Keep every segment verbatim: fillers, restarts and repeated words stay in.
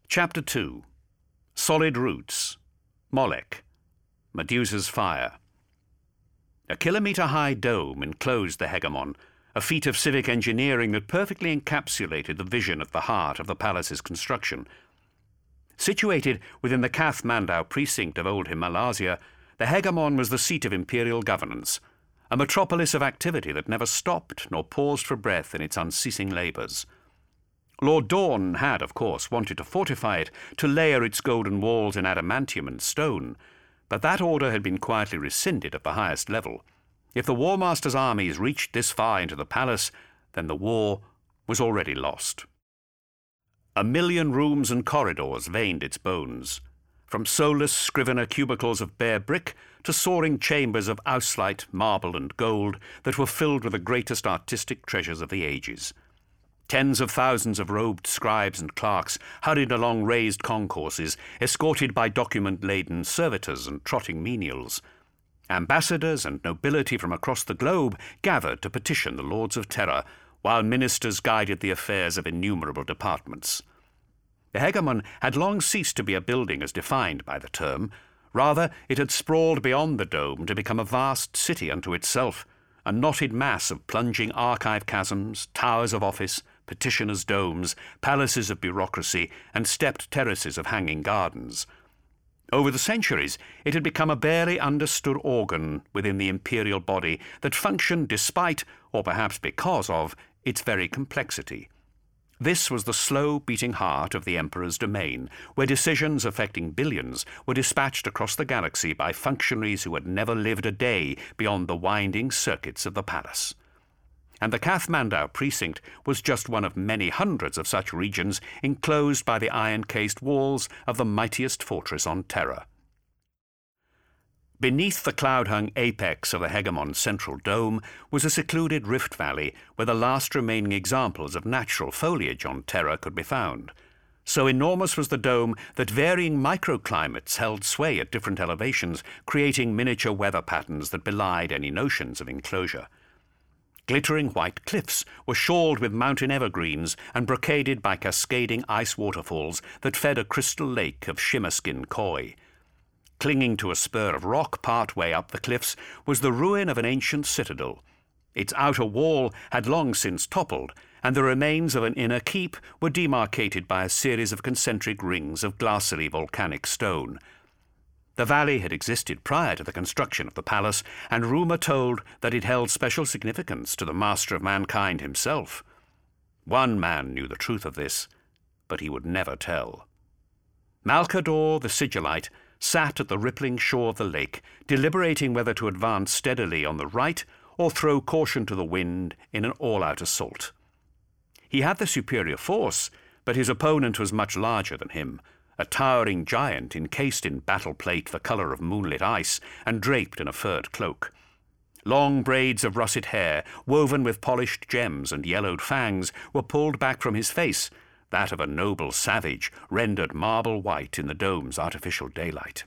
Chapter two. Solid Roots. Molech. Medusa's Fire. A kilometre-high dome enclosed the hegemon, a feat of civic engineering that perfectly encapsulated the vision at the heart of the palace's construction. Situated within the Kathmandu precinct of Old Himalasia, the hegemon was the seat of imperial governance, a metropolis of activity that never stopped nor paused for breath in its unceasing labours. Lord Dawn had, of course, wanted to fortify it, to layer its golden walls in adamantium and stone, but that order had been quietly rescinded at the highest level. If the War Master's armies reached this far into the palace, then the war was already lost. A million rooms and corridors veined its bones, from soulless scrivener cubicles of bare brick to soaring chambers of auslight, marble and gold that were filled with the greatest artistic treasures of the ages. Tens of thousands of robed scribes and clerks hurried along raised concourses, escorted by document-laden servitors and trotting menials. Ambassadors and nobility from across the globe gathered to petition the Lords of Terror, while ministers guided the affairs of innumerable departments. The hegemon had long ceased to be a building as defined by the term. Rather, it had sprawled beyond the dome to become a vast city unto itself, a knotted mass of plunging archive chasms, towers of office, petitioners' domes, palaces of bureaucracy, and stepped terraces of hanging gardens. Over the centuries, it had become a barely understood organ within the imperial body that functioned despite, or perhaps because of, its very complexity. This was the slow-beating heart of the emperor's domain, where decisions affecting billions were dispatched across the galaxy by functionaries who had never lived a day beyond the winding circuits of the palace. And the Kathmandu precinct was just one of many hundreds of such regions enclosed by the iron-cased walls of the mightiest fortress on Terra. Beneath the cloud-hung apex of the hegemon's central dome was a secluded rift valley where the last remaining examples of natural foliage on Terra could be found. So enormous was the dome that varying microclimates held sway at different elevations, creating miniature weather patterns that belied any notions of enclosure. Glittering white cliffs were shawled with mountain evergreens and brocaded by cascading ice waterfalls that fed a crystal lake of shimmer-skin koi. Clinging to a spur of rock part way up the cliffs was the ruin of an ancient citadel. Its outer wall had long since toppled, and the remains of an inner keep were demarcated by a series of concentric rings of glassily volcanic stone. The valley had existed prior to the construction of the palace, and rumour told that it held special significance to the master of mankind himself. One man knew the truth of this, but he would never tell. Malcador the Sigillite sat at the rippling shore of the lake, deliberating whether to advance steadily on the right or throw caution to the wind in an all-out assault. He had the superior force, but his opponent was much larger than him, a towering giant encased in battle plate the colour of moonlit ice and draped in a furred cloak. Long braids of russet hair, woven with polished gems and yellowed fangs, were pulled back from his face, that of a noble savage, rendered marble white in the dome's artificial daylight.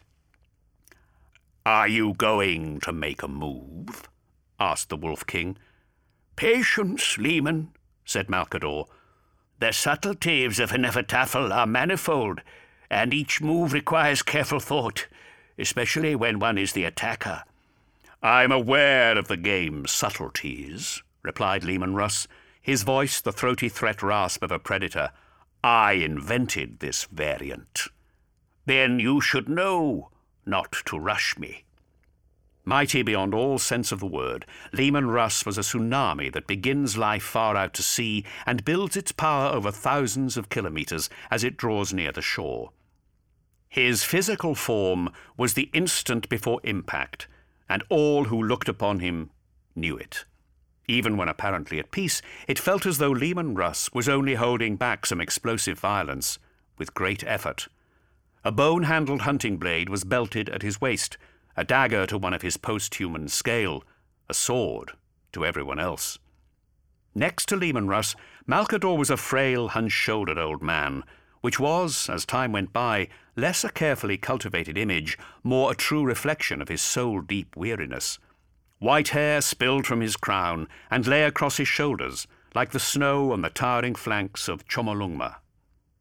"Are you going to make a move?" asked the Wolf King. "Patience, Leman," said Malcador. "The subtleties of Nefertafel are manifold, and each move requires careful thought, especially when one is the attacker." "I'm aware of the game's subtleties," replied Leman Russ, his voice the throaty threat rasp of a predator. "I invented this variant." "Then you should know not to rush me." Mighty beyond all sense of the word, Leman Russ was a tsunami that begins life far out to sea and builds its power over thousands of kilometres as it draws near the shore. His physical form was the instant before impact, and all who looked upon him knew it. Even when apparently at peace, it felt as though Leman Russ was only holding back some explosive violence with great effort. A bone-handled hunting blade was belted at his waist, a dagger to one of his post-human scale, a sword to everyone else. Next to Leman Russ, Malcador was a frail, hunch-shouldered old man, which was, as time went by, less a carefully cultivated image, more a true reflection of his soul-deep weariness. White hair spilled from his crown and lay across his shoulders, like the snow on the towering flanks of Chomolungma.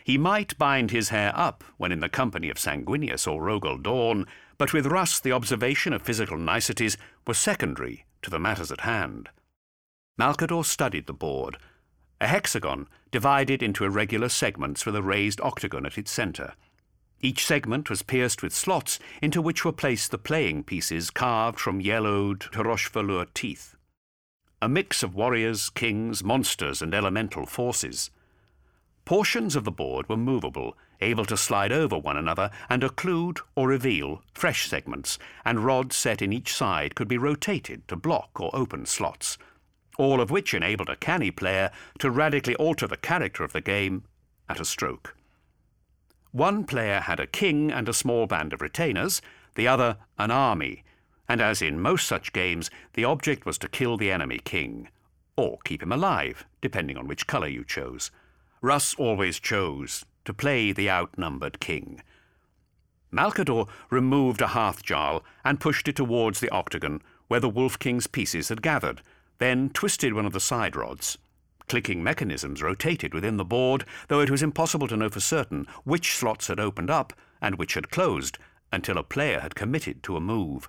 He might bind his hair up when in the company of Sanguinius or Rogel Dawn, but with Russ the observation of physical niceties was secondary to the matters at hand. Malcador studied the board, a hexagon divided into irregular segments with a raised octagon at its centre. Each segment was pierced with slots into which were placed the playing pieces carved from yellowed to rochevelure teeth. A mix of warriors, kings, monsters, and elemental forces. Portions of the board were movable, able to slide over one another and occlude or reveal fresh segments, and rods set in each side could be rotated to block or open slots, all of which enabled a canny player to radically alter the character of the game at a stroke. One player had a king and a small band of retainers, the other an army, and as in most such games, the object was to kill the enemy king, or keep him alive, depending on which colour you chose. Russ always chose to play the outnumbered king. Malcador removed a hearth-jarl and pushed it towards the octagon where the Wolf King's pieces had gathered, then twisted one of the side rods. Clicking mechanisms rotated within the board, though it was impossible to know for certain which slots had opened up and which had closed until a player had committed to a move.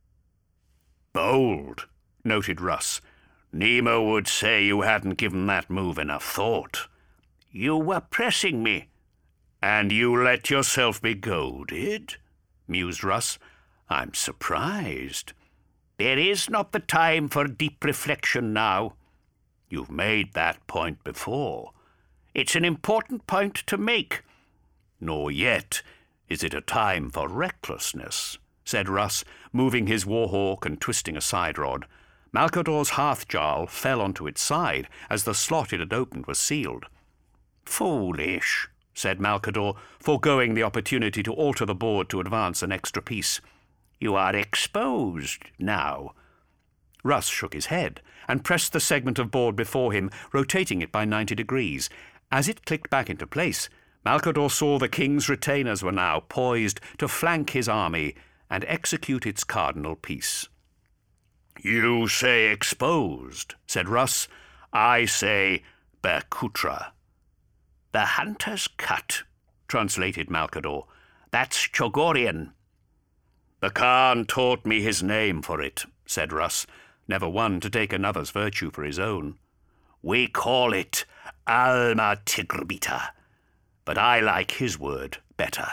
"Bold," noted Russ. "Nemo would say you hadn't given that move enough thought." "You were pressing me." "And you let yourself be goaded?" mused Russ. "I'm surprised." "There is not the time for deep reflection now." "You've made that point before." "It's an important point to make." "Nor yet is it a time for recklessness," said Russ, moving his warhawk and twisting a side rod. Malcador's hearth-jarl fell onto its side as the slot it had opened was sealed. "Foolish," said Malcador, foregoing the opportunity to alter the board to advance an extra piece. "You are exposed now." Russ shook his head and pressed the segment of board before him, rotating it by ninety degrees. As it clicked back into place, Malcador saw the king's retainers were now poised to flank his army and execute its cardinal piece. "You say exposed," said Russ. "I say Berkutra." "The hunter's cut," translated Malcador. "That's Chogorian." "The Khan taught me his name for it," said Russ, never one to take another's virtue for his own. "We call it Alma Tigrbita, but I like his word better."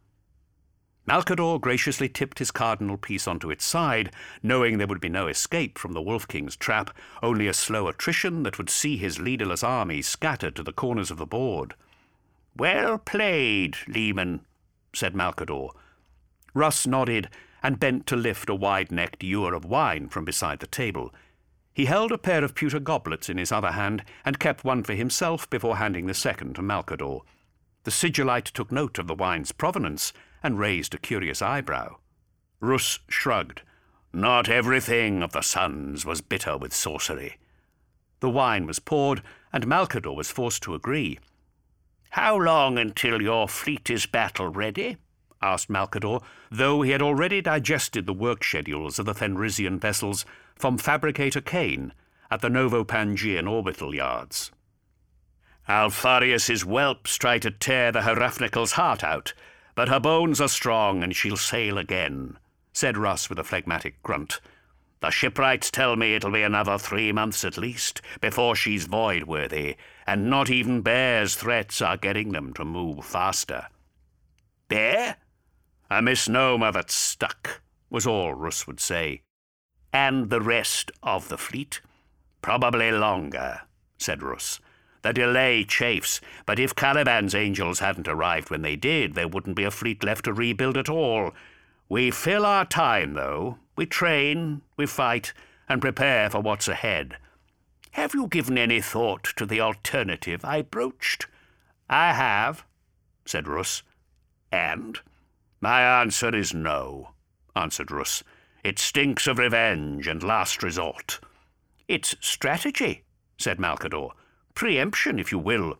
Malcador graciously tipped his cardinal piece onto its side, knowing there would be no escape from the Wolf King's trap, only a slow attrition that would see his leaderless army scattered to the corners of the board. "Well played, Leman," said Malcador. Russ nodded and bent to lift a wide-necked ewer of wine from beside the table. He held a pair of pewter goblets in his other hand and kept one for himself before handing the second to Malcador. The sigillite took note of the wine's provenance and raised a curious eyebrow. Russ shrugged. "Not everything of the Sun's was bitter with sorcery." The wine was poured, and Malcador was forced to agree. "How long until your fleet is battle-ready?" asked Malcador, though he had already digested the work schedules of the Fenrisian vessels from Fabricator Kane at the Novopangean orbital yards. "Alpharius's whelps try to tear the Heraphnical's heart out, but her bones are strong and she'll sail again," said Russ with a phlegmatic grunt. "The shipwrights tell me it'll be another three months at least before she's void-worthy, and not even Bear's threats are getting them to move faster." "Bear?" "A misnomer that's stuck," was all Russ would say. "And the rest of the fleet?" "Probably longer," said Russ. "The delay chafes, but if Caliban's angels hadn't arrived when they did, there wouldn't be a fleet left to rebuild at all. We fill our time, though. We train, we fight, and prepare for what's ahead." "Have you given any thought to the alternative I broached?" "I have," said Russ. "And?" "My answer is no," answered Russ. "It stinks of revenge and last resort." "It's strategy," said Malcador. "Preemption, if you will."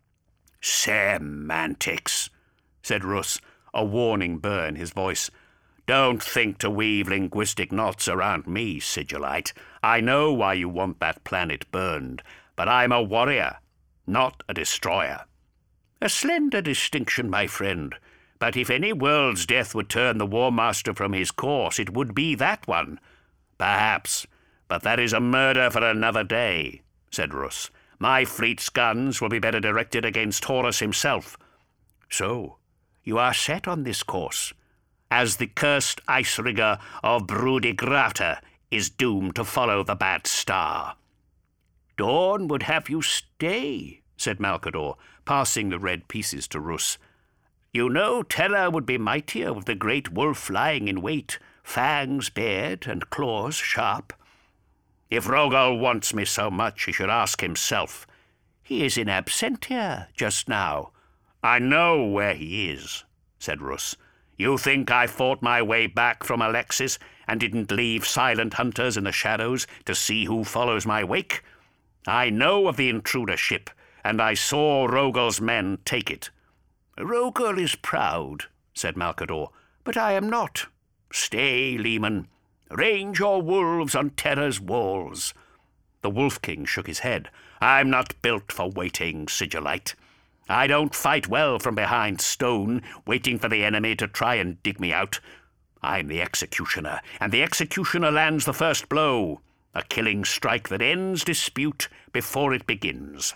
"Semantics," said Russ, a warning burr in his voice. "Don't think to weave linguistic knots around me, Sigillite. I know why you want that planet burned, but I'm a warrior, not a destroyer." A slender distinction, my friend, but if any world's death would turn the War Master from his course, it would be that one. Perhaps, but that is a murder for another day, said Russ. My fleet's guns will be better directed against Horus himself. So, you are set on this course, as the cursed ice-rigger of Brudigrata is doomed to follow the bad star. Dawn would have you stay, said Malcador, passing the red pieces to Russ. You know Terra would be mightier with the great wolf lying in wait, fangs bared and claws sharp. If Rogal wants me so much, he should ask himself. He is in absentia just now. I know where he is, said Russ. You think I fought my way back from Alexis and didn't leave silent hunters in the shadows to see who follows my wake? I know of the intruder ship, and I saw Rogal's men take it. Rogal is proud, said Malcador, but I am not. Stay, Leman. Range your wolves on Terra's walls. The Wolf King shook his head. I'm not built for waiting, Sigillite. I don't fight well from behind stone, waiting for the enemy to try and dig me out. I'm the executioner, and the executioner lands the first blow, a killing strike that ends dispute before it begins.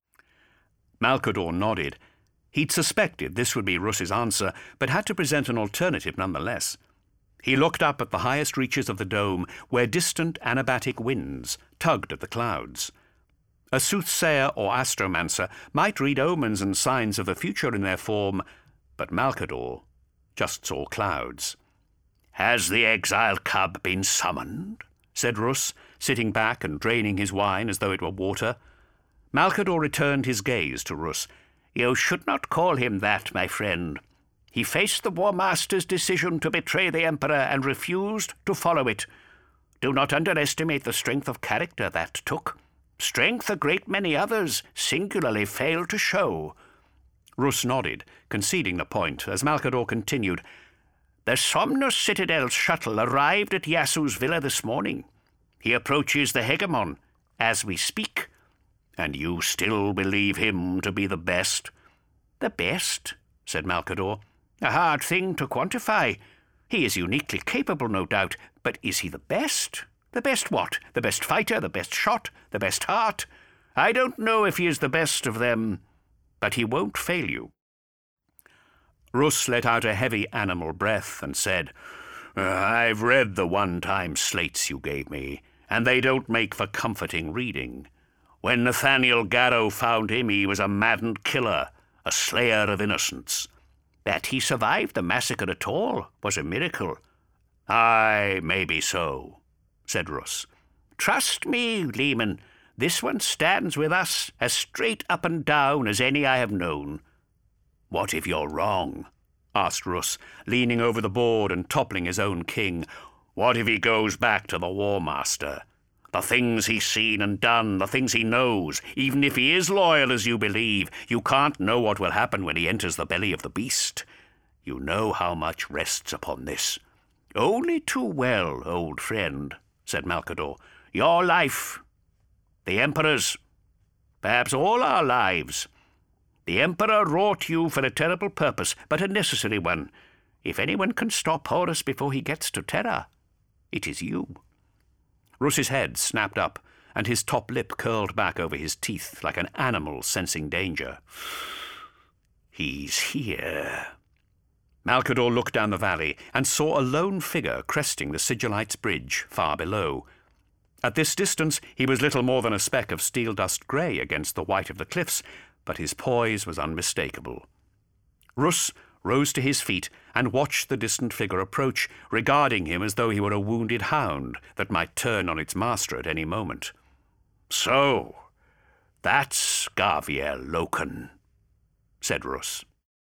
Malcador nodded. He'd suspected this would be Russ's answer, but had to present an alternative nonetheless. He looked up at the highest reaches of the dome, where distant anabatic winds tugged at the clouds. A soothsayer or astromancer might read omens and signs of the future in their form, but Malcador just saw clouds. Has the exiled cub been summoned? Said Russ, sitting back and draining his wine as though it were water. Malcador returned his gaze to Russ. You should not call him that, my friend. He faced the War Master's decision to betray the Emperor and refused to follow it. Do not underestimate the strength of character that took. Strength a great many others singularly failed to show. Russ nodded, conceding the point, as Malcador continued. The Somnus Citadel shuttle arrived at Yasu's villa this morning. He approaches the Hegemon as we speak. And you still believe him to be the best? The best, said Malcador. A hard thing to quantify. He is uniquely capable, no doubt, but is he the best? The best what? The best fighter, the best shot, the best heart? I don't know if he is the best of them, but he won't fail you. Russ let out a heavy animal breath and said, I've read the one-time slates you gave me, and they don't make for comforting reading. When Nathaniel Garrow found him, he was a maddened killer, a slayer of innocents. That he survived the massacre at all was a miracle. Aye, maybe so, said Russ. Trust me, Leman, this one stands with us as straight up and down as any I have known. What if you're wrong? Asked Russ, leaning over the board and toppling his own king. What if he goes back to the War Master? The things he's seen and done, the things he knows, even if he is loyal as you believe, you can't know what will happen when he enters the belly of the beast. You know how much rests upon this. Only too well, old friend, said Malcador. Your life, the Emperor's, perhaps all our lives. The Emperor wrought you for a terrible purpose, but a necessary one. If anyone can stop Horus before he gets to Terra, it is you. Russ's head snapped up, and his top lip curled back over his teeth like an animal sensing danger. He's here. Malcador looked down the valley and saw a lone figure cresting the Sigillite's bridge far below. At this distance he was little more than a speck of steel-dust grey against the white of the cliffs, but his poise was unmistakable. Russ rose to his feet and watched the distant figure approach, regarding him as though he were a wounded hound that might turn on its master at any moment. So, that's Gaviel Loken, said Russ.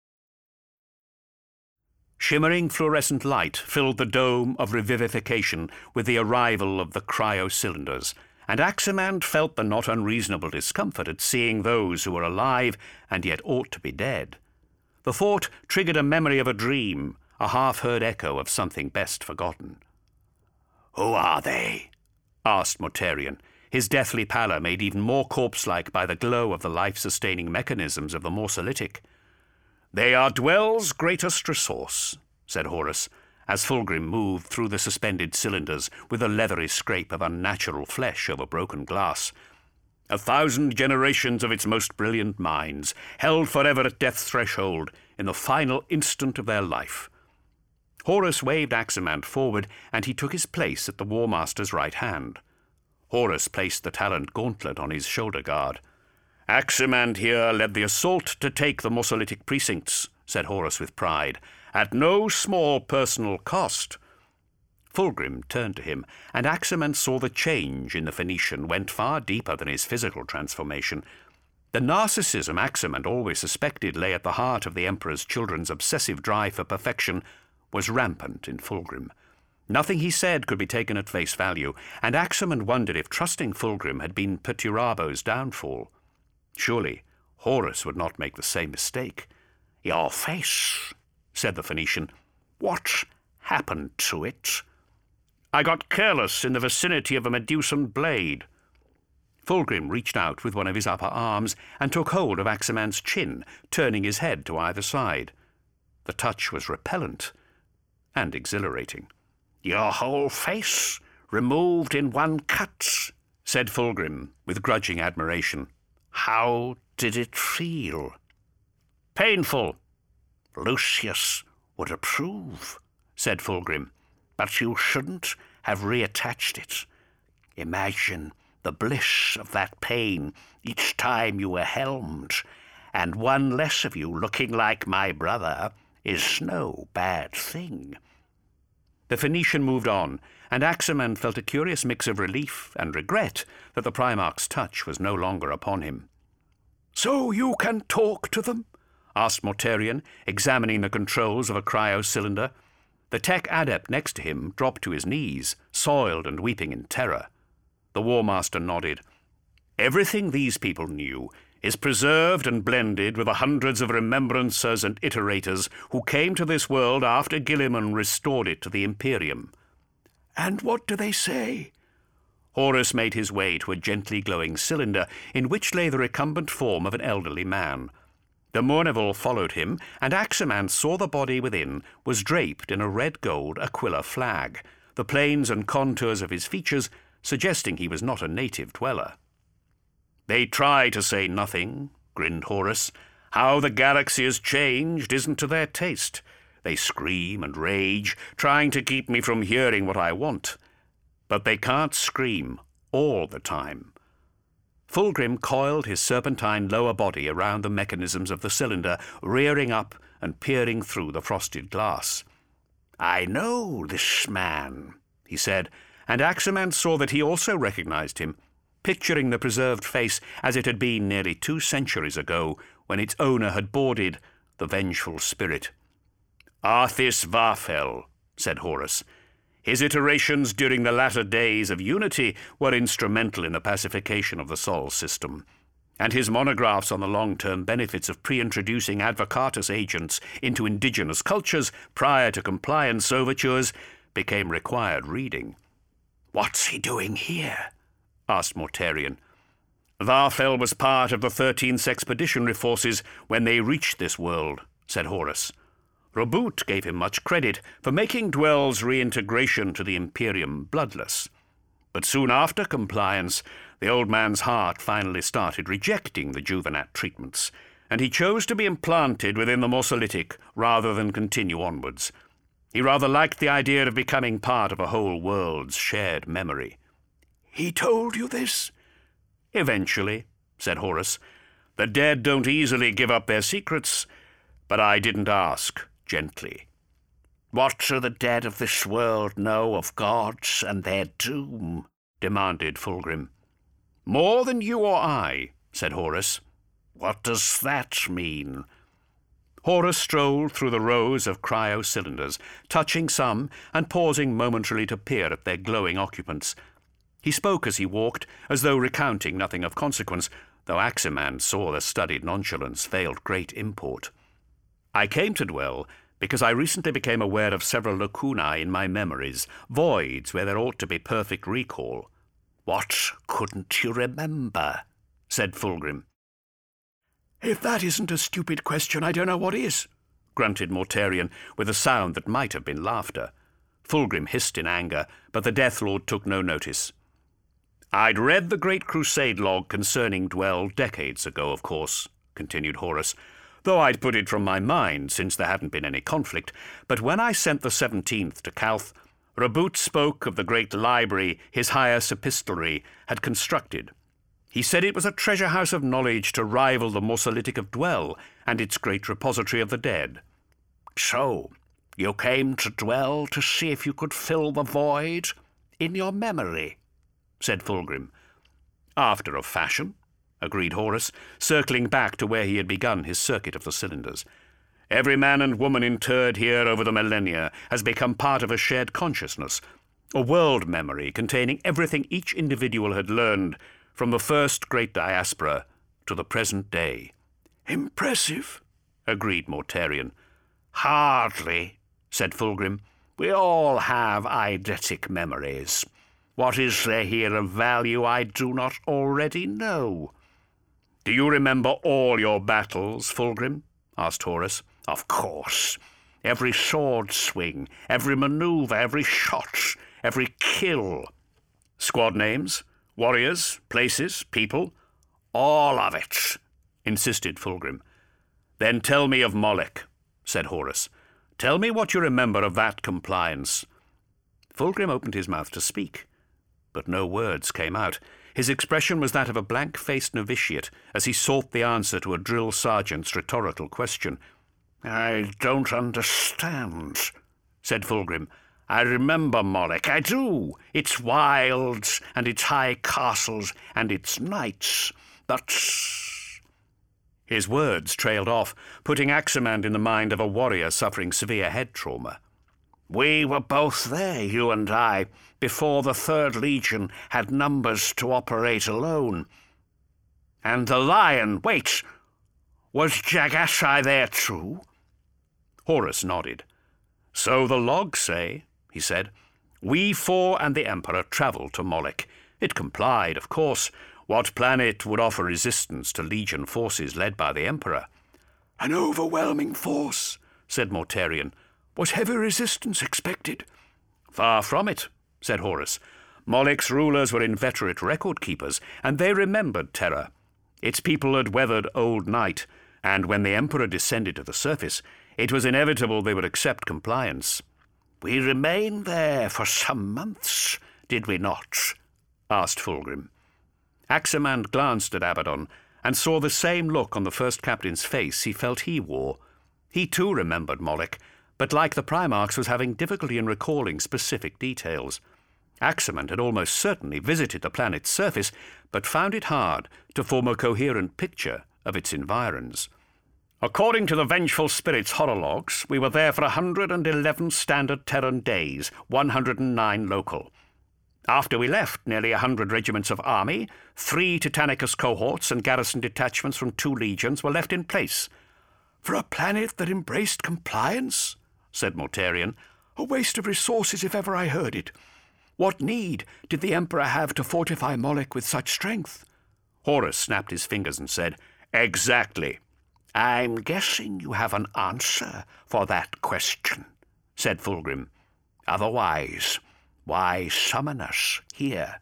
Shimmering fluorescent light filled the dome of revivification with the arrival of the cryo-cylinders, and Aximand felt the not unreasonable discomfort at seeing those who were alive and yet ought to be dead. The thought triggered a memory of a dream, a half-heard echo of something best forgotten. "Who are they?" asked Mortarion. his deathly pallor made even more corpse-like by the glow of the life-sustaining mechanisms of the morsolytic. "They are Dwell's greatest resource," said Horus, as Fulgrim moved through the suspended cylinders with a leathery scrape of unnatural flesh over broken glass. "A thousand generations of its most brilliant minds, held forever at death's threshold in the final instant of their life." Horus waved Aximand forward, and he took his place at the War Master's right hand. Horus placed the taloned gauntlet on his shoulder guard. "Aximand here led the assault to take the morsolytic precincts," said Horus with pride, "at no small personal cost." Fulgrim turned to him, and Aximand saw the change in the Phoenician went far deeper than his physical transformation. The narcissism Aximand always suspected lay at the heart of the Emperor's children's obsessive drive for perfection was rampant in Fulgrim. Nothing he said could be taken at face value, and Aximand wondered if trusting Fulgrim had been Perturabo's downfall. Surely Horus would not make the same mistake. "Your face," said the Phoenician. "What happened to it?" "I got careless in the vicinity of a Medusan blade." Fulgrim reached out with one of his upper arms and took hold of Aximand's chin, turning his head to either side. The touch was repellent and exhilarating. "Your whole face removed in one cut," said Fulgrim with grudging admiration. "How did it feel?" "Painful." "Lucius would approve," said Fulgrim, "but you shouldn't have reattached it. Imagine the bliss of that pain each time you were helmed, and one less of you looking like my brother is no bad thing." The Phoenician moved on, and Aximand felt a curious mix of relief and regret that the Primarch's touch was no longer upon him. "So you can talk to them?" asked Mortarion, examining the controls of a cryo-cylinder. The tech adept next to him dropped to his knees, soiled and weeping in terror. The War Master nodded. "Everything these people knew is preserved and blended with the hundreds of remembrancers and iterators who came to this world after Guilliman restored it to the Imperium." "And what do they say?" Horus made his way to a gently glowing cylinder in which lay the recumbent form of an elderly man. The Mournival followed him, and Aximand saw the body within was draped in a red-gold Aquila flag, the planes and contours of his features suggesting he was not a native dweller. "They try to say nothing," grinned Horus. "How the galaxy has changed isn't to their taste. They scream and rage, trying to keep me from hearing what I want. But they can't scream all the time." Fulgrim coiled his serpentine lower body around the mechanisms of the cylinder, rearing up and peering through the frosted glass. "I know this man," he said, and Aximand saw that he also recognized him, picturing the preserved face as it had been nearly two centuries ago when its owner had boarded the vengeful spirit. "Arthis Varfel," said Horus. "His iterations during the latter days of Unity were instrumental in the pacification of the Sol system, and his monographs on the long-term benefits of pre-introducing Advocatus agents into indigenous cultures prior to compliance overtures became required reading." "What's he doing here?" asked Mortarion. "Varfel was part of the thirteenth Expeditionary Forces when they reached this world," said Horus. Roboute gave him much credit for making Dwell's reintegration to the Imperium bloodless. But soon after compliance, the old man's heart finally started rejecting the Juvenat treatments, and he chose to be implanted within the morsolytic rather than continue onwards. He rather liked the idea of becoming part of a whole world's shared memory. "He told you this?" "Eventually," said Horus. "The dead don't easily give up their secrets, but I didn't ask gently." "What do the dead of this world know of gods and their doom?" demanded Fulgrim. "More than you or I," said Horus. "What does that mean?" Horus strolled through the rows of cryo-cylinders, touching some and pausing momentarily to peer at their glowing occupants. He spoke as he walked, as though recounting nothing of consequence, though Aximand saw the studied nonchalance veiled great import. "I came to Dwell because I recently became aware of several lacunae in my memories, voids where there ought to be perfect recall. What couldn't you remember? Said Fulgrim. If that isn't a stupid question, I don't know what is, grunted Mortarion, with a sound that might have been laughter. Fulgrim hissed in anger, but the Death Lord took no notice. I'd read the Great Crusade log concerning Dwell decades ago, of course, continued Horus, though I'd put it from my mind since there hadn't been any conflict. But when I sent the seventeenth to Calth, Raboot spoke of the great library his Highest Epistolary had constructed. He said it was a treasure house of knowledge to rival the Morsolithic of Dwell and its great repository of the dead. So, you came to Dwell to see if you could fill the void in your memory, said Fulgrim. After a fashion, agreed Horus, circling back to where he had begun his circuit of the cylinders. Every man and woman interred here over the millennia has become part of a shared consciousness, a world memory containing everything each individual had learned from the first great diaspora to the present day. Impressive, agreed Mortarion. Hardly, said Fulgrim. We all have eidetic memories. What is there here of value I do not already know? Do you remember all your battles, Fulgrim? Asked Horus. Of course. Every sword swing, every manoeuvre, every shot, every kill. Squad names, warriors, places, people? All of it, insisted Fulgrim. Then tell me of Molech, said Horus. Tell me what you remember of that compliance. Fulgrim opened his mouth to speak, but no words came out. His expression was that of a blank-faced novitiate as he sought the answer to a drill sergeant's rhetorical question. I don't understand, said Fulgrim. I remember Molech, I do. Its wilds, and its high castles, and its knights. But... His words trailed off, putting Aximand in the mind of a warrior suffering severe head trauma. We were both there, you and I, before the Third Legion had numbers to operate alone. And the lion, wait, was Jagassai there too? Horus nodded. So the logs say, he said. We four and the Emperor travelled to Molech. It complied, of course. What planet would offer resistance to Legion forces led by the Emperor? An overwhelming force, said Mortarion. Was heavy resistance expected? Far from it, said Horus. Molech's rulers were inveterate record-keepers, and they remembered terror. Its people had weathered Old Night, and when the Emperor descended to the surface, it was inevitable they would accept compliance. We remained there for some months, did we not? Asked Fulgrim. Aximand glanced at Abaddon, and saw the same look on the first captain's face he felt he wore. He too remembered Molech, but like the Primarchs was having difficulty in recalling specific details. Aximand had almost certainly visited the planet's surface, but found it hard to form a coherent picture of its environs. According to the Vengeful Spirit's horologs, we were there for one hundred eleven standard Terran days, one hundred nine local. After we left, nearly a hundred regiments of army, three Titanicus cohorts and garrison detachments from two legions were left in place. For a planet that embraced compliance, said Mortarion, a waste of resources if ever I heard it. What need did the Emperor have to fortify Molech with such strength? Horus snapped his fingers and said, Exactly. I'm guessing you have an answer for that question, said Fulgrim. Otherwise, why summon us here?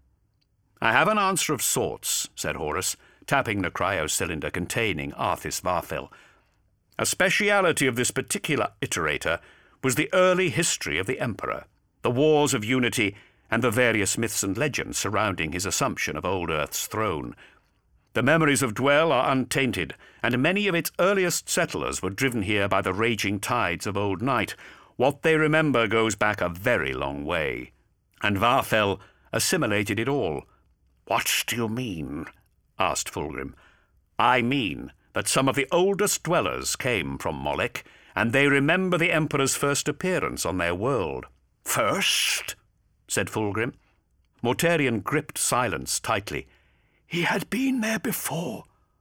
I have an answer of sorts, said Horus, tapping the cryo-cylinder containing Arthis Varfel. A speciality of this particular iterator was the early history of the Emperor, the wars of unity, and the various myths and legends surrounding his assumption of Old Earth's throne. The memories of Dwell are untainted, and many of its earliest settlers were driven here by the raging tides of Old Night. What they remember goes back a very long way, and Varfel assimilated it all. What do you mean? Asked Fulgrim. I mean that some of the oldest dwellers came from Molech, and they remember the Emperor's first appearance on their world. First? Said Fulgrim. Mortarion gripped silence tightly. He had been there before.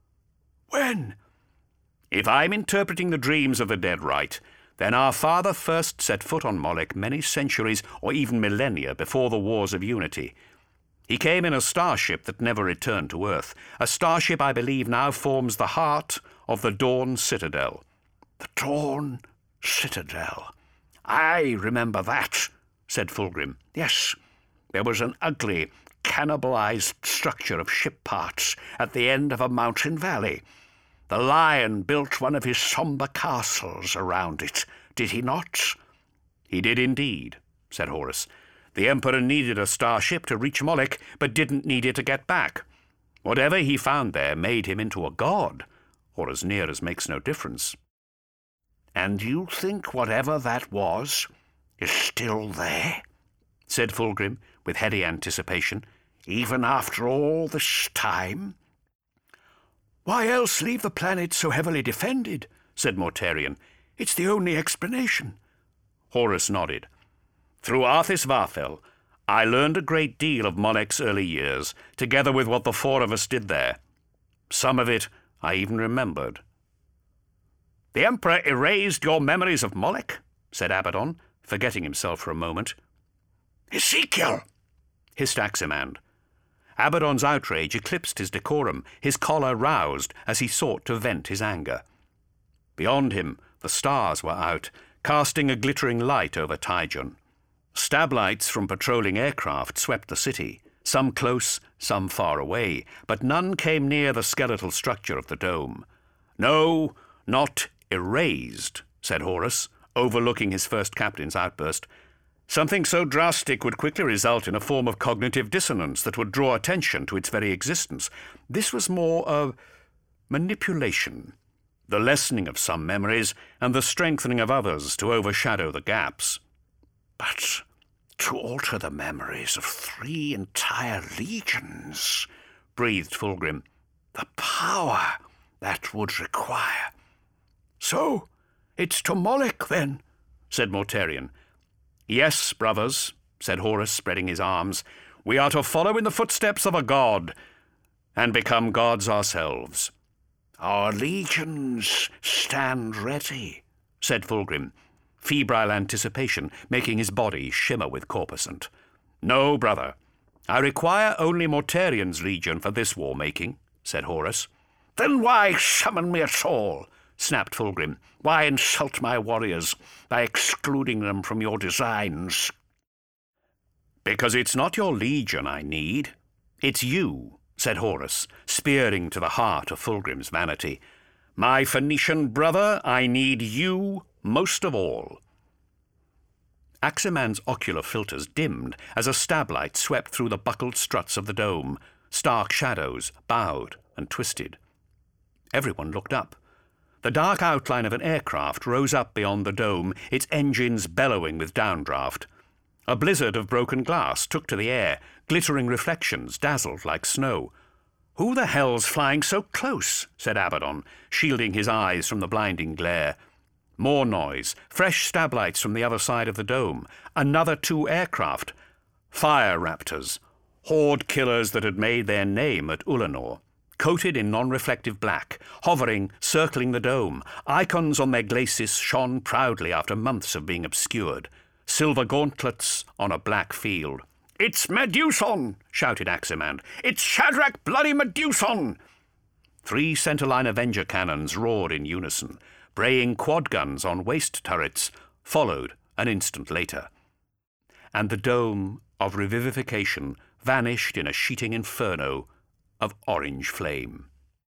When? If I'm interpreting the dreams of the dead right, then our father first set foot on Molech many centuries or even millennia before the Wars of Unity. He came in a starship that never returned to Earth, a starship I believe now forms the heart of the Dawn Citadel. The Dawn Citadel. I remember that, said Fulgrim. Yes, there was an ugly, cannibalized structure of ship parts at the end of a mountain valley. The Lion built one of his somber castles around it, did he not? He did indeed, said Horus. The Emperor needed a starship to reach Moloch, but didn't need it to get back. Whatever he found there made him into a god, or as near as makes no difference. And you think whatever that was is still there? Said Fulgrim, with heady anticipation, even after all this time? Why else leave the planet so heavily defended? Said Mortarion. It's the only explanation. Horus nodded. Through Arthis Varfel, I learned a great deal of Moloch's early years, together with what the four of us did there. Some of it I even remembered. The Emperor erased your memories of Moloch, said Abaddon, forgetting himself for a moment. Ezekiel, hissed Aximand. Abaddon's outrage eclipsed his decorum, his choler roused as he sought to vent his anger. Beyond him, the stars were out, casting a glittering light over Tyjon. Stablights from patrolling aircraft swept the city, some close, some far away, but none came near the skeletal structure of the dome. No, not erased, said Horus, overlooking his first captain's outburst. Something so drastic would quickly result in a form of cognitive dissonance that would draw attention to its very existence. This was more of manipulation, the lessening of some memories and the strengthening of others to overshadow the gaps. But to alter the memories of three entire legions, breathed Fulgrim, the power that would require. So it's to Moloch, then, said Mortarion. Yes, brothers, said Horus, spreading his arms. We are to follow in the footsteps of a god, and become gods ourselves. Our legions stand ready, said Fulgrim, febrile anticipation making his body shimmer with corpuscent. No, brother, I require only Mortarion's legion for this war-making, said Horus. Then why summon me at all? Snapped Fulgrim. Why insult my warriors by excluding them from your designs? Because it's not your legion I need. It's you, said Horus, spearing to the heart of Fulgrim's vanity. My Phoenician brother, I need you most of all. Aximand's ocular filters dimmed as a stablight swept through the buckled struts of the dome. Stark shadows bowed and twisted. Everyone looked up. The dark outline of an aircraft rose up beyond the dome, its engines bellowing with downdraft. A blizzard of broken glass took to the air, glittering reflections dazzled like snow. "Who the hell's flying so close?" said Abaddon, shielding his eyes from the blinding glare. More noise, fresh stablights from the other side of the dome, another two aircraft. Fire raptors, horde killers that had made their name at Ulanor. Coated in non-reflective black, hovering, circling the dome, icons on their glacis shone proudly after months of being obscured. Silver gauntlets on a black field. "It's Meduson!" shouted Aximand. "It's Shadrach bloody Meduson!" Three centerline Avenger cannons roared in unison. Braying quad guns on waist turrets followed an instant later. And the dome of revivification vanished in a sheeting inferno of orange flame.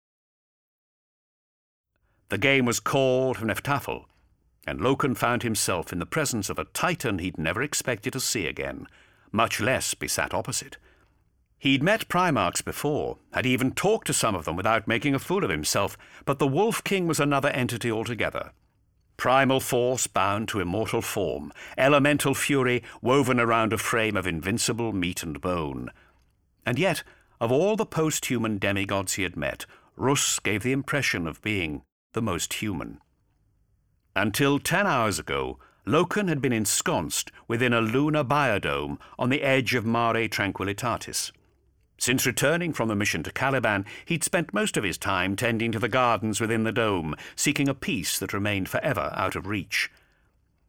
The game was called Neftafel, and Loken found himself in the presence of a titan he'd never expected to see again, much less be sat opposite. He'd met Primarchs before, had even talked to some of them without making a fool of himself, but the Wolf King was another entity altogether. Primal force bound to immortal form, elemental fury woven around a frame of invincible meat and bone. And yet, of all the post-human demigods he had met, Rus gave the impression of being the most human. Until ten hours ago, Loken had been ensconced within a lunar biodome on the edge of Mare Tranquillitatis. Since returning from the mission to Caliban, he'd spent most of his time tending to the gardens within the dome, seeking a peace that remained forever out of reach.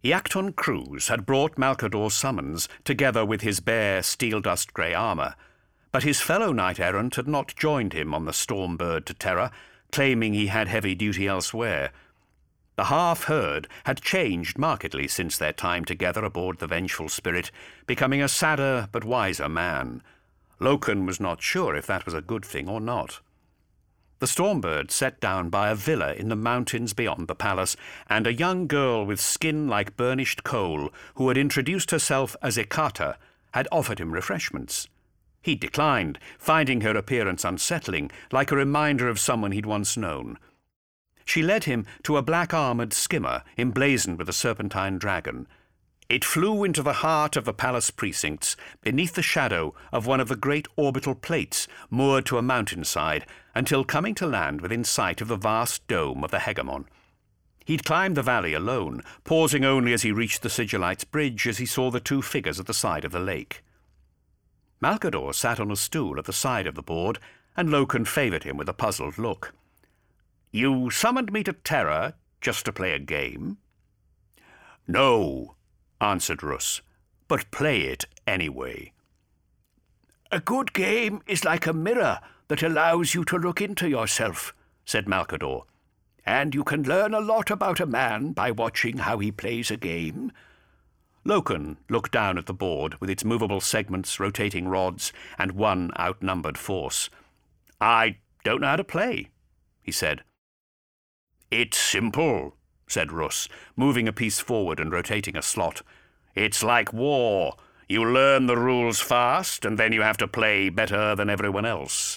Iacton Cruz had brought Malcador's summons together with his bare steel-dust grey armour, but his fellow knight-errant had not joined him on the Stormbird to Terra, claiming he had heavy duty elsewhere. The half-herd had changed markedly since their time together aboard the Vengeful Spirit, becoming a sadder but wiser man. Loken was not sure if that was a good thing or not. The Stormbird set down by a villa in the mountains beyond the palace, and a young girl with skin like burnished coal, who had introduced herself as Ekata, had offered him refreshments. He declined, finding her appearance unsettling, like a reminder of someone he'd once known. She led him to a black-armoured skimmer emblazoned with a serpentine dragon. It flew into the heart of the palace precincts, beneath the shadow of one of the great orbital plates moored to a mountainside, until coming to land within sight of the vast dome of the Hegemon. He'd climbed the valley alone, pausing only as he reached the Sigillite's bridge as he saw the two figures at the side of the lake. Malcador sat on a stool at the side of the board, and Loken favoured him with a puzzled look. "You summoned me to Terra just to play a game?" "No," answered Russ, "but play it anyway." "A good game is like a mirror that allows you to look into yourself," said Malcador, "and you can learn a lot about a man by watching how he plays a game." Loken looked down at the board with its movable segments, rotating rods, and one outnumbered force. "I don't know how to play," he said. "It's simple," said Russ, moving a piece forward and rotating a slot. "It's like war. You learn the rules fast, and then you have to play better than everyone else."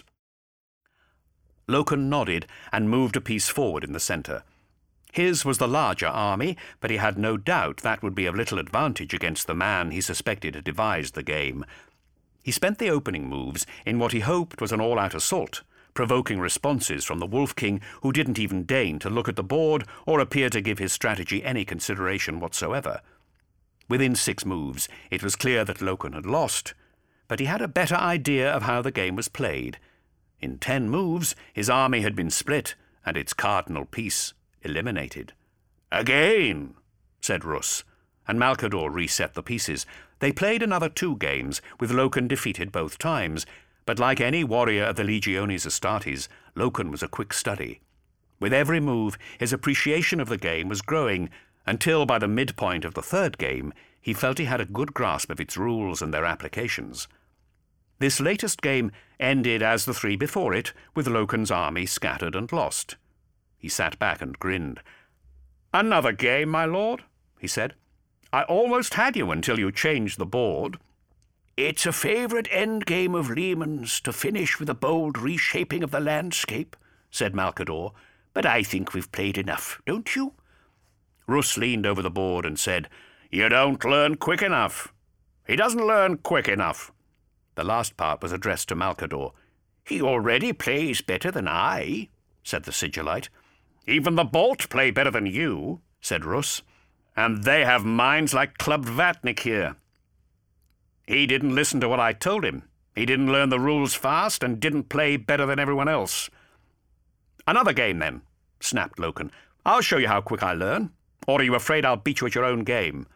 Loken nodded and moved a piece forward in the centre. His was the larger army, but he had no doubt that would be of little advantage against the man he suspected had devised the game. He spent the opening moves in what he hoped was an all-out assault, provoking responses from the Wolf King, who didn't even deign to look at the board or appear to give his strategy any consideration whatsoever. Within six moves, it was clear that Loken had lost, but he had a better idea of how the game was played. In ten moves, his army had been split, and its cardinal piece eliminated. "Again," said Russ, and Malcador reset the pieces. They played another two games, with Loken defeated both times, but like any warrior of the Legiones Astartes, Loken was a quick study. With every move, his appreciation of the game was growing, until by the midpoint of the third game, he felt he had a good grasp of its rules and their applications. This latest game ended as the three before it, with Loken's army scattered and lost. He sat back and grinned. "Another game, my lord," he said. "I almost had you until you changed the board." "It's a favourite endgame of Lehman's to finish with a bold reshaping of the landscape," said Malcador, "but I think we've played enough, don't you?" Russ leaned over the board and said, "You don't learn quick enough." "He doesn't learn quick enough." The last part was addressed to Malcador. "He already plays better than I," said the Sigillite. "Even the Bolt play better than you," said Russ. "And they have minds like Club Vatnik here." "He didn't listen to what I told him. He didn't learn the rules fast and didn't play better than everyone else." "Another game, then," snapped Loken. "I'll show you how quick I learn. Or are you afraid I'll beat you at your own game?"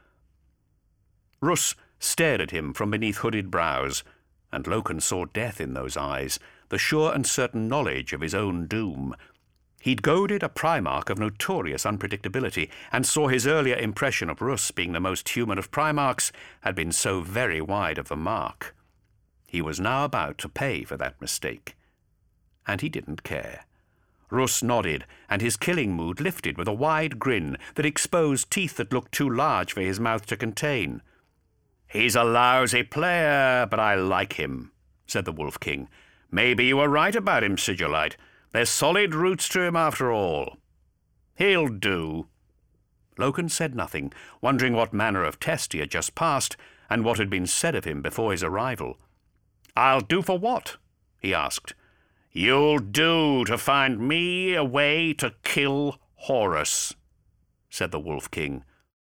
Russ stared at him from beneath hooded brows, and Loken saw death in those eyes, the sure and certain knowledge of his own doom. He'd goaded a Primarch of notorious unpredictability, and saw his earlier impression of Russ being the most human of Primarchs had been so very wide of the mark. He was now about to pay for that mistake. And he didn't care. Russ nodded, and his killing mood lifted with a wide grin that exposed teeth that looked too large for his mouth to contain. "He's a lousy player, but I like him," said the Wolf King. "Maybe you were right about him, Sigillite. There's solid roots to him after all. He'll do." Loken said nothing, wondering what manner of test he had just passed, and what had been said of him before his arrival. "I'll do for what?" he asked. "You'll do to find me a way to kill Horus," said the Wolf King.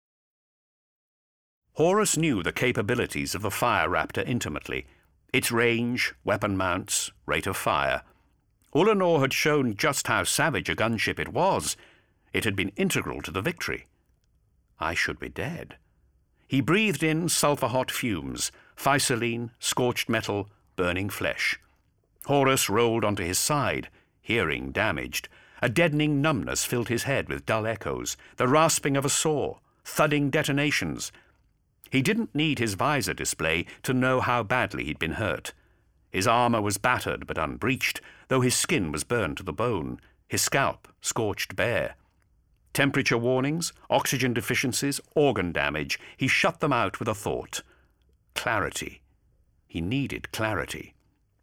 Horus knew the capabilities of the Fire Raptor intimately, its range, weapon mounts, rate of fire. Ulanor had shown just how savage a gunship it was. It had been integral to the victory. I should be dead. He breathed in sulphur-hot fumes, physaline, scorched metal, burning flesh. Horus rolled onto his side, hearing damaged. A deadening numbness filled his head with dull echoes, the rasping of a saw, thudding detonations. He didn't need his visor display to know how badly he'd been hurt. His armor was battered but unbreached, though his skin was burned to the bone, his scalp scorched bare. Temperature warnings, oxygen deficiencies, organ damage, he shut them out with a thought. Clarity. He needed clarity.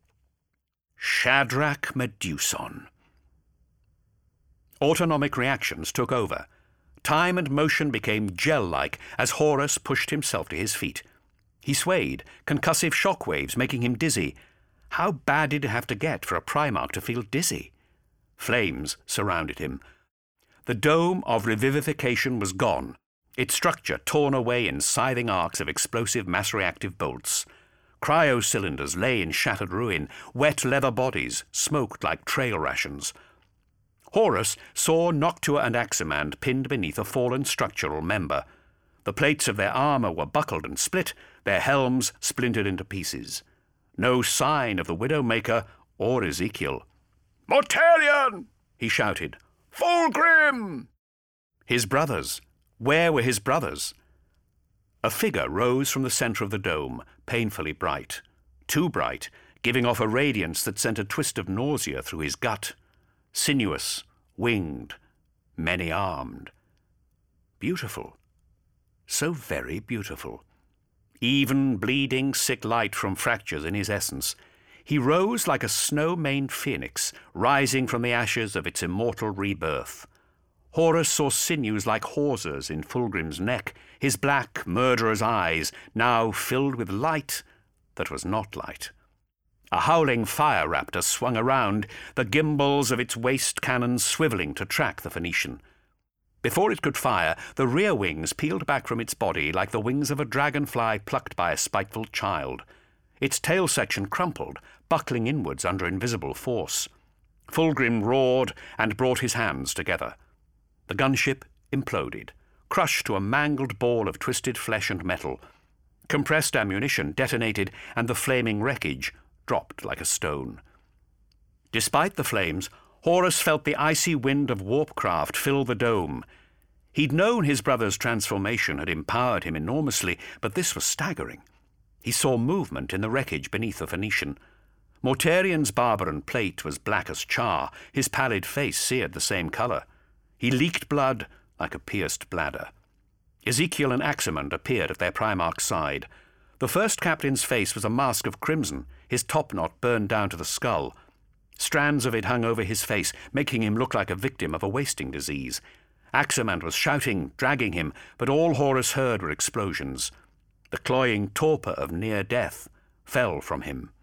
Shadrach Meduson. Autonomic reactions took over. Time and motion became gel-like as Horus pushed himself to his feet. He swayed, concussive shock waves making him dizzy. How bad did it have to get for a Primarch to feel dizzy? Flames surrounded him. The dome of revivification was gone, its structure torn away in scything arcs of explosive mass-reactive bolts. Cryo-cylinders lay in shattered ruin, wet leather bodies smoked like trail rations. Horus saw Noctua and Aximand pinned beneath a fallen structural member. The plates of their armour were buckled and split, their helms splintered into pieces. No sign of the Widowmaker or Ezekiel. "Mortarion!" he shouted. "Fulgrim!" His brothers. Where were his brothers? A figure rose from the centre of the dome, painfully bright. Too bright, giving off a radiance that sent a twist of nausea through his gut. Sinuous, winged, many-armed. Beautiful. So very beautiful. Even, bleeding, sick light from fractures in his essence. He rose like a snow-maned phoenix, rising from the ashes of its immortal rebirth. Horus saw sinews like hawsers in Fulgrim's neck, his black, murderer's eyes now filled with light that was not light. A howling fire raptor swung around, the gimbals of its waist cannons swivelling to track the Phoenician. Before it could fire, the rear wings peeled back from its body like the wings of a dragonfly plucked by a spiteful child. Its tail section crumpled, buckling inwards under invisible force. Fulgrim roared and brought his hands together. The gunship imploded, crushed to a mangled ball of twisted flesh and metal. Compressed ammunition detonated, and the flaming wreckage dropped like a stone. Despite the flames, Horus felt the icy wind of warpcraft fill the dome. He'd known his brother's transformation had empowered him enormously, but this was staggering. He saw movement in the wreckage beneath the Phoenician. Mortarion's barbaran plate was black as char, his pallid face seared the same colour. He leaked blood like a pierced bladder. Ezekiel and Aximand appeared at their Primarch's side. The first captain's face was a mask of crimson, his topknot burned down to the skull. Strands of it hung over his face, making him look like a victim of a wasting disease. Aximand was shouting, dragging him, but all Horus heard were explosions. The cloying torpor of near death fell from him.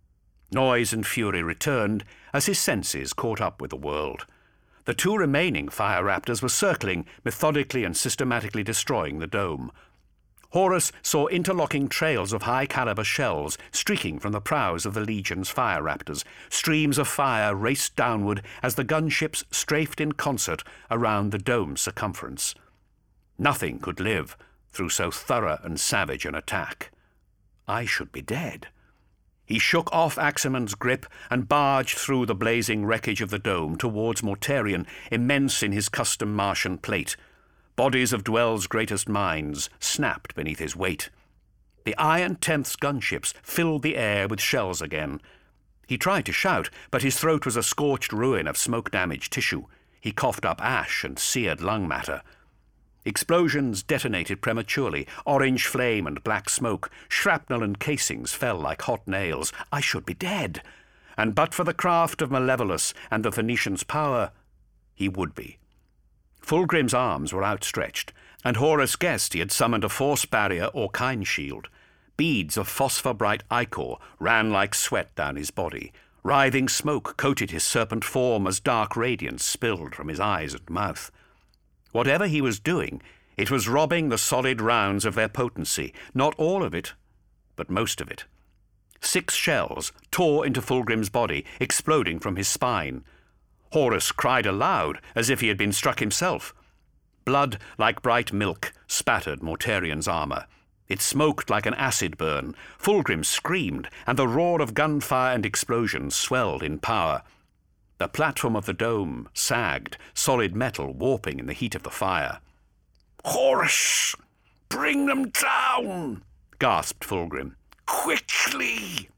Noise and fury returned as his senses caught up with the world. The two remaining fire raptors were circling, methodically and systematically destroying the dome. Horus saw interlocking trails of high-caliber shells streaking from the prows of the Legion's fire raptors. Streams of fire raced downward as the gunships strafed in concert around the dome's circumference. Nothing could live through so thorough and savage an attack. I should be dead. He shook off Aximand's grip and barged through the blazing wreckage of the dome towards Mortarion, immense in his custom Martian plate. Bodies of Dwell's greatest minds snapped beneath his weight. The Iron Tenth's gunships filled the air with shells again. He tried to shout, but his throat was a scorched ruin of smoke-damaged tissue. He coughed up ash and seared lung matter. Explosions detonated prematurely, orange flame and black smoke. Shrapnel and casings fell like hot nails. I should be dead. And but for the craft of Malevolus and the Phoenician's power, he would be. Fulgrim's arms were outstretched, and Horus guessed he had summoned a force barrier or kind shield. Beads of phosphor-bright ichor ran like sweat down his body. Writhing smoke coated his serpent form as dark radiance spilled from his eyes and mouth. Whatever he was doing, it was robbing the solid rounds of their potency, not all of it, but most of it. Six shells tore into Fulgrim's body, exploding from his spine. Horus cried aloud, as if he had been struck himself. Blood, like bright milk, spattered Mortarian's armour. It smoked like an acid burn. Fulgrim screamed, and the roar of gunfire and explosions swelled in power. The platform of the dome sagged, solid metal warping in the heat of the fire. "Horus, bring them down!" gasped Fulgrim. "Quickly!"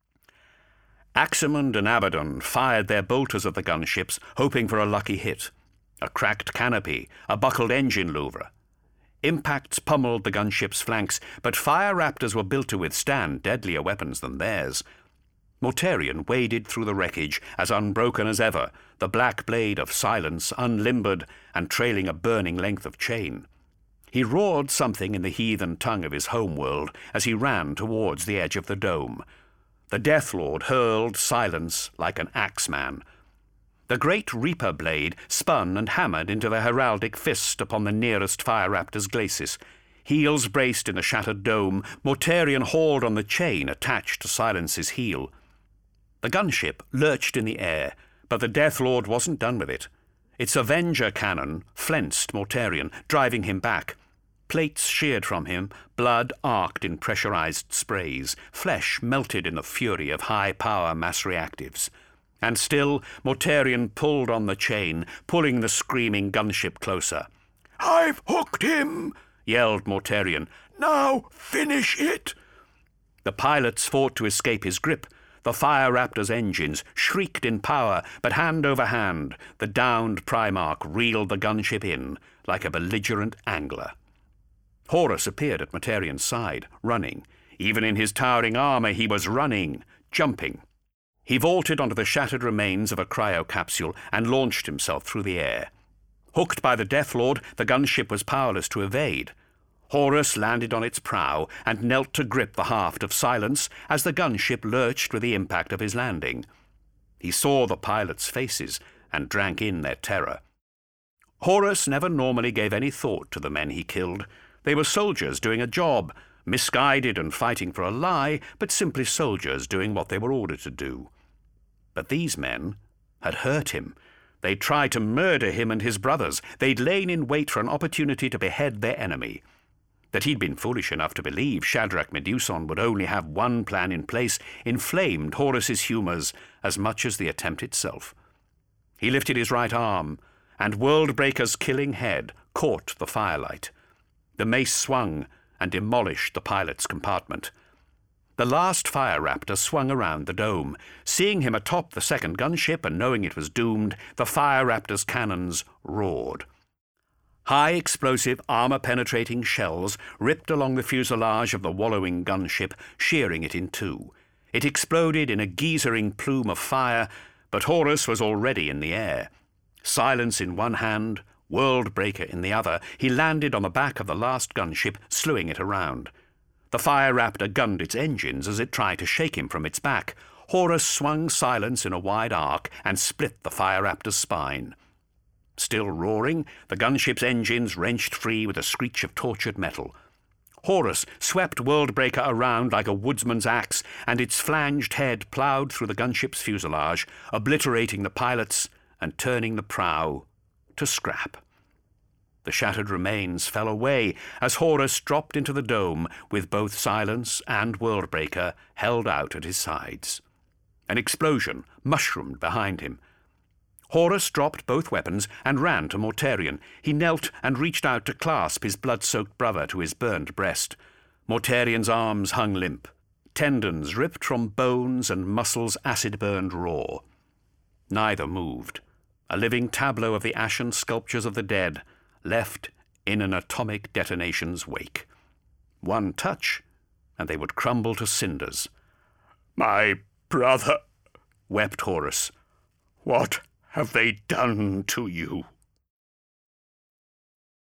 Aximund and Abaddon fired their bolters at the gunships, hoping for a lucky hit. A cracked canopy, a buckled engine louver. Impacts pummeled the gunship's flanks, but fire raptors were built to withstand deadlier weapons than theirs. Mortarion waded through the wreckage as unbroken as ever, the black blade of silence unlimbered and trailing a burning length of chain. He roared something in the heathen tongue of his homeworld as he ran towards the edge of the dome. The Death Lord hurled silence like an axeman. The great Reaper blade spun and hammered into the heraldic fist upon the nearest fire raptor's glacis. Heels braced in the shattered dome, Mortarion hauled on the chain attached to Silence's heel. The gunship lurched in the air, but the Death Lord wasn't done with it. Its Avenger cannon flensed Mortarion, driving him back. Plates sheared from him, blood arced in pressurized sprays, flesh melted in the fury of high-power mass reactives. And still, Mortarion pulled on the chain, pulling the screaming gunship closer. "I've hooked him!" yelled Mortarion. "Now finish it!" The pilots fought to escape his grip. The Fire Raptor's engines shrieked in power, but hand over hand, the downed Primarch reeled the gunship in like a belligerent angler. Horus appeared at Mortarion's side, running. Even in his towering armour he was running, jumping. He vaulted onto the shattered remains of a cryocapsule and launched himself through the air. Hooked by the Death Lord, the gunship was powerless to evade. Horus landed on its prow and knelt to grip the haft of Silence as the gunship lurched with the impact of his landing. He saw the pilots' faces and drank in their terror. Horus never normally gave any thought to the men he killed. They were soldiers doing a job, misguided and fighting for a lie, but simply soldiers doing what they were ordered to do. But these men had hurt him. They'd tried to murder him and his brothers. They'd lain in wait for an opportunity to behead their enemy. That he'd been foolish enough to believe Shadrach Meduson would only have one plan in place inflamed Horus's humours as much as the attempt itself. He lifted his right arm, and Worldbreaker's killing head caught the firelight. The mace swung and demolished the pilot's compartment. The last Fire Raptor swung around the dome. Seeing him atop the second gunship and knowing it was doomed, the Fire Raptor's cannons roared. High-explosive, armour-penetrating shells ripped along the fuselage of the wallowing gunship, shearing it in two. It exploded in a geysering plume of fire, but Horus was already in the air. Silence in one hand, Worldbreaker in the other, he landed on the back of the last gunship, slewing it around. The Fire Raptor gunned its engines as it tried to shake him from its back. Horus swung Silence in a wide arc and split the Fire Raptor's spine. Still roaring, the gunship's engines wrenched free with a screech of tortured metal. Horus swept Worldbreaker around like a woodsman's axe, and its flanged head ploughed through the gunship's fuselage, obliterating the pilots and turning the prow to scrap. The shattered remains fell away as Horus dropped into the dome with both Silence and Worldbreaker held out at his sides. An explosion mushroomed behind him. Horus dropped both weapons and ran to Mortarion. He knelt and reached out to clasp his blood-soaked brother to his burned breast. Mortarion's arms hung limp, tendons ripped from bones and muscles acid-burned raw. Neither moved, a living tableau of the ashen sculptures of the dead, left in an atomic detonation's wake. One touch, and they would crumble to cinders. "My brother," wept Horus. "what have they done to you?"